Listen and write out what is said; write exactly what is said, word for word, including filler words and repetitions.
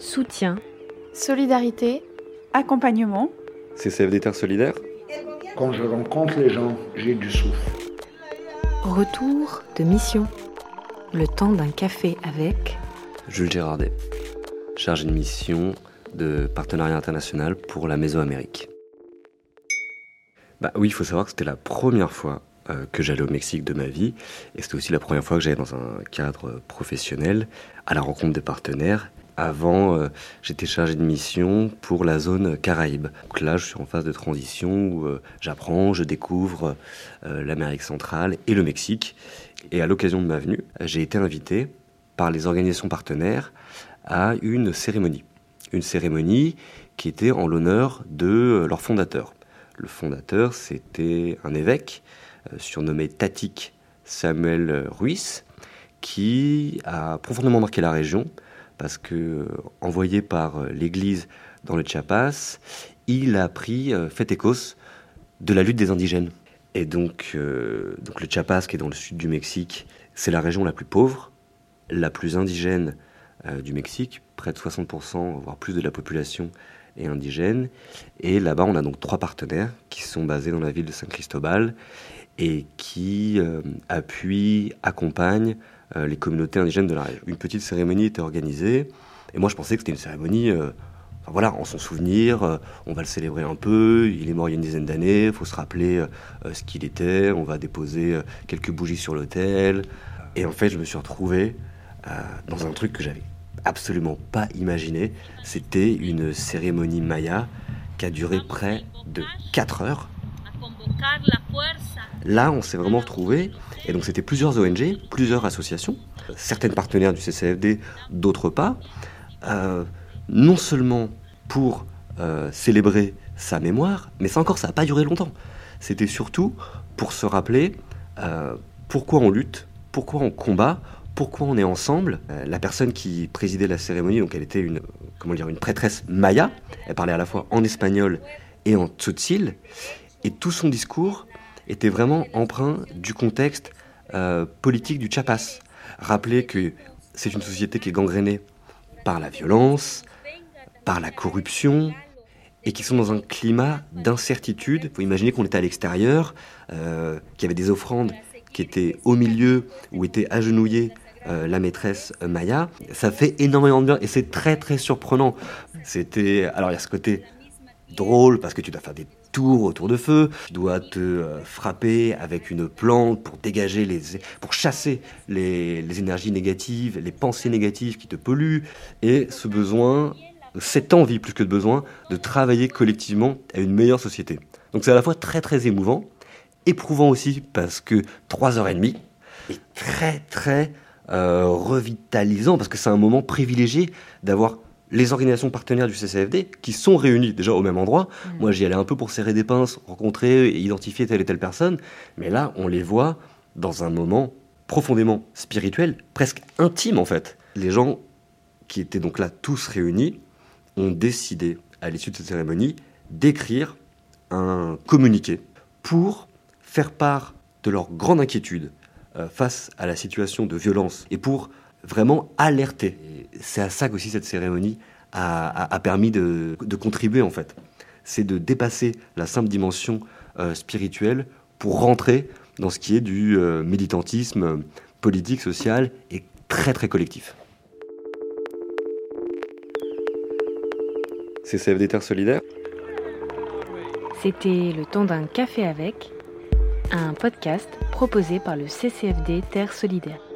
soutien, solidarité, accompagnement. C C F D Terre Solidaire. Quand je rencontre les gens, j'ai du souffle. retour de mission. Le temps d'un café avec Jules Gérardet, chargé de mission de partenariat international pour la Mésoamérique. Bah oui, il faut savoir que c'était la première fois euh, que j'allais au Mexique de ma vie, et c'était aussi la première fois que j'allais dans un cadre professionnel, à la rencontre des partenaires. Avant, euh, j'étais chargé de mission pour la zone Caraïbes. Donc là, je suis en phase de transition où euh, j'apprends, je découvre euh, l'Amérique centrale et le Mexique. Et à l'occasion de ma venue, j'ai été invité par les organisations partenaires à une cérémonie. Une cérémonie qui était en l'honneur de leur fondateur. Le fondateur, c'était un évêque euh, surnommé Tatik Samuel Ruiz, qui a profondément marqué la région parce que, euh, envoyé par l'Église dans le Chiapas, il a pris euh, fait écos de la lutte des indigènes. Et donc, euh, donc le Chiapas, qui est dans le sud du Mexique, c'est la région la plus pauvre, la plus indigène euh, du Mexique. Près de soixante pour cent, voire plus de la population est indigène. Et là-bas, on a donc trois partenaires qui sont basés dans la ville de San Cristobal et qui euh, appuient, accompagnent euh, les communautés indigènes de la région. Une petite cérémonie était organisée, et moi je pensais que c'était une cérémonie, euh, enfin, voilà, en son souvenir, euh, on va le célébrer un peu, il est mort il y a une dizaine d'années, il faut se rappeler euh, ce qu'il était, on va déposer euh, quelques bougies sur l'autel. Et en fait, je me suis retrouvé euh, dans un truc que j'avais absolument pas imaginé. C'était une cérémonie maya qui a duré près de quatre heures. Là, on s'est vraiment retrouvés, et donc c'était plusieurs O N G, plusieurs associations, certaines partenaires du C C F D, d'autres pas, euh, non seulement pour euh, célébrer sa mémoire, mais ça encore, ça n'a pas duré longtemps. C'était surtout pour se rappeler euh, pourquoi on lutte, pourquoi on combat, pourquoi on est ensemble. Euh, la personne qui présidait la cérémonie, donc elle était une, comment dire, une prêtresse maya, elle parlait à la fois en espagnol et en tzotzil, et tout son discours était vraiment empreint du contexte euh, politique du Chiapas. Rappeler que c'est une société qui est gangrénée par la violence, par la corruption, et qui sont dans un climat d'incertitude. Il faut imaginer qu'on était à l'extérieur, euh, qu'il y avait des offrandes qui étaient au milieu, où était agenouillée euh, la maîtresse Maya. Ça fait énormément de bien, et c'est très très surprenant. C'était, alors il y a ce côté drôle, parce que tu dois faire des tours autour de feu, tu dois te euh, frapper avec une plante pour dégager les, pour chasser les, les énergies négatives, les pensées négatives qui te polluent, et ce besoin, cette envie plus que de besoin, de travailler collectivement à une meilleure société. Donc c'est à la fois très très émouvant, éprouvant aussi parce que trois heures et demie, et très très euh, revitalisant, parce que c'est un moment privilégié d'avoir les organisations partenaires du C C F D qui sont réunies déjà au même endroit. Mmh. Moi, j'y allais un peu pour serrer des pinces, rencontrer et identifier telle et telle personne. Mais là, on les voit dans un moment profondément spirituel, presque intime en fait. Les gens qui étaient donc là tous réunis ont décidé, à l'issue de cette cérémonie, d'écrire un communiqué pour faire part de leur grande inquiétude euh, face à la situation de violence et pour vraiment alerter. Et c'est à ça qu'aussi cette cérémonie a, a, a permis de, de contribuer en fait. C'est de dépasser la simple dimension euh, spirituelle pour rentrer dans ce qui est du euh, militantisme politique, social et très très collectif. C C F D Terre Solidaire. C'était Le temps d'un café avec, un podcast proposé par le C C F D Terre Solidaire.